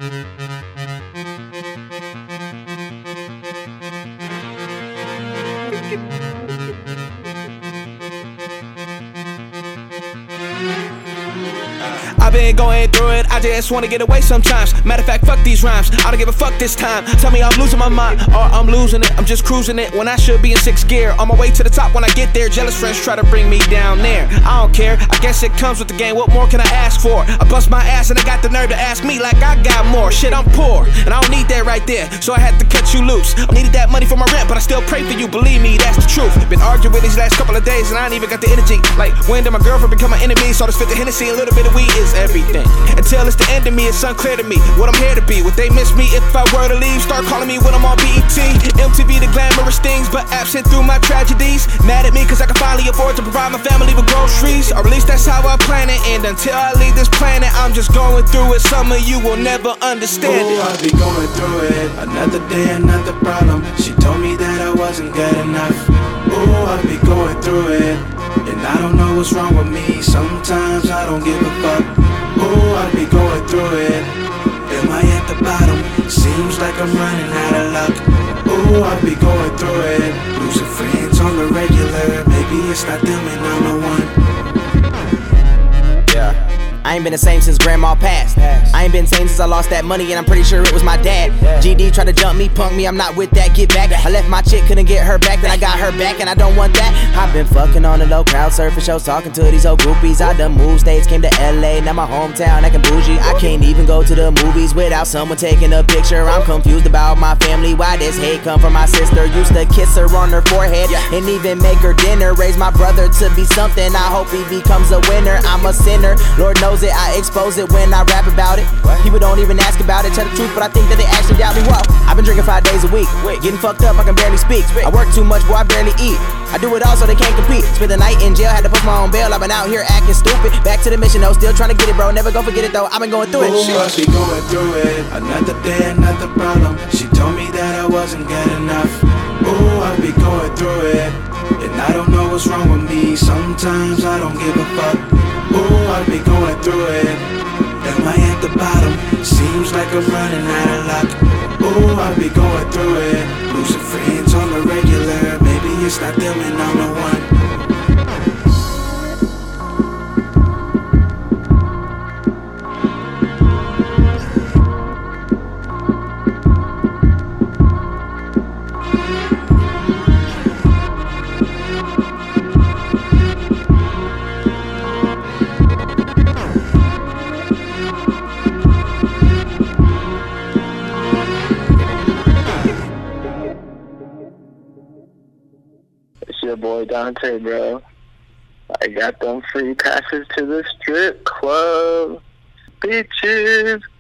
I've been going through it, I just wanna get away sometimes. Matter of fact, fuck these rhymes, I don't give a fuck this time. Tell me I'm losing my mind, or I'm losing it. I'm just cruising it when I should be in sixth gear. On my way to the top when I get there, jealous friends try to bring me down there. I don't care, I guess it comes with the game, what more can I ask for? I bust my ass and they got the nerve to ask me like I got more. Shit, I'm poor, and I don't need that right there, so I had to cut you loose. I needed that money for my rent, but I still pray for you, believe me, that's the truth. Been arguing with these last couple of days and I ain't even got the energy. Like, when did my girlfriend become my enemy? So this fit the Hennessy, a little bit of weed is everything. Until it's the end of me, it's unclear to me what I'm here to be. Would they miss me if I were to leave? Start calling me when I'm on BET. MTV, the glamorous things, but absent through my tragedies. Mad at me cause I can finally afford to provide my family with groceries. Or at least that's how I plan it. And until I leave this planet, I'm just going through it. Some of you will never understand it. I'll be going through it. Another day, another problem. She told me that I wasn't good enough. Ooh, I'll be going through it. And I don't know what's wrong with me. Sometimes I don't give a fuck. Ooh, I'll be going through it. Am I at the bottom? Seems like I'm running out of luck. Ooh, I'll be going through it. Losing friends on the regular. Maybe it's not them and I'm the one. Yeah. I ain't been the same since grandma passed. I ain't been same since I lost that money and I'm pretty sure it was my dad. GD tried to jump me, punk me, I'm not with that, get back. I left my chick, couldn't get her back, then I got her back and I don't want that. I've been fucking on the low, crowd surfing shows, talking to these old groupies. I done moved states, came to LA, now my hometown acting bougie. I can't even go to the movies without someone taking a picture. I'm confused about my family, why this hate come from my sister. Used to kiss her on her forehead and even make her dinner. Raise my brother to be something, I hope he becomes a winner. I'm a sinner, Lord knows it, I expose it when I rap about it. People don't even ask about it, tell the truth, but I think that they actually doubt me. Whoa, I've been drinking 5 days a week, getting fucked up, I can barely speak. I work too much, boy, I barely eat. I do it all so they can't compete. Spent the night in jail, had to post my own bail. I've been out here acting stupid. Back to the mission though, still trying to get it, bro. Never gonna forget it though, I've been going through it. Ooh, I'll be going through it. Another day, another problem. She told me that I wasn't good enough. Ooh, I'll be going through it. And I don't know what's wrong with me. Sometimes I don't give a fuck. Ooh, I'll be going through it. Am I at the bottom? Seems like I'm running out of luck. Ooh, I'll be going through it. Losing friends on the regular. Maybe it's not them and I'm the one. Your boy Dante, bro. I got them free passes to the strip club. Bitches